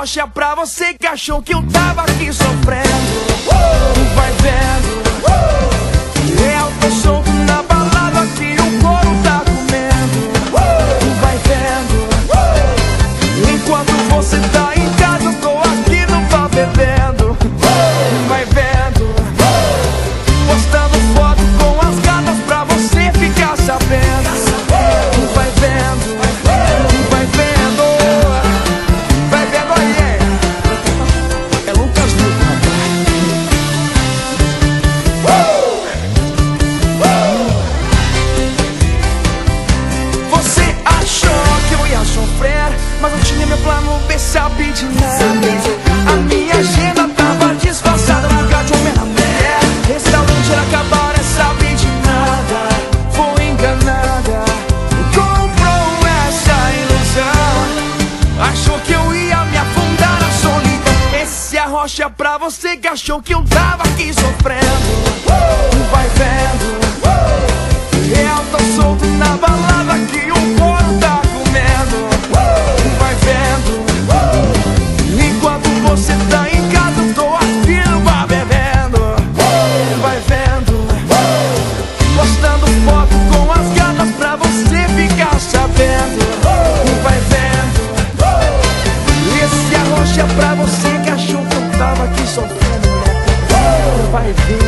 rocha pra você que achou que eu tava aqui sofrendo. Vai vendo, eu tô solto na balada que o couro tá comendo. Vai vendo, enquanto você tá em casa eu tô aqui não tá bebendo. Vai vendo, postando foto com as gatas pra você ficar sabendo. Vai vendo, vai vendo, vai vendo aí. É Lucas Luco, Você achou que eu ia sofrer, mas eu tinha meu plano B, sabe de nada. A minha agenda tava disfarçada, lugar de homem na mulher. Restaurante era acabar, sabe de nada. Foi enganada, comprou essa ilusão. Achou que eu ia me afundar na solidão. Esse é a rocha pra você que achou que eu tava aqui sofrendo. Vai vendo, eu tô solto na balada que o couro tá comendo. Vai vendo, enquanto você tá em casa eu tô aqui no bar bebendo. Vai vendo, postando foto com as gatas pra você ficar sabendo. Vai vendo, esse é a rocha pra você que achou que eu tava aqui sofrendo. Vai vendo.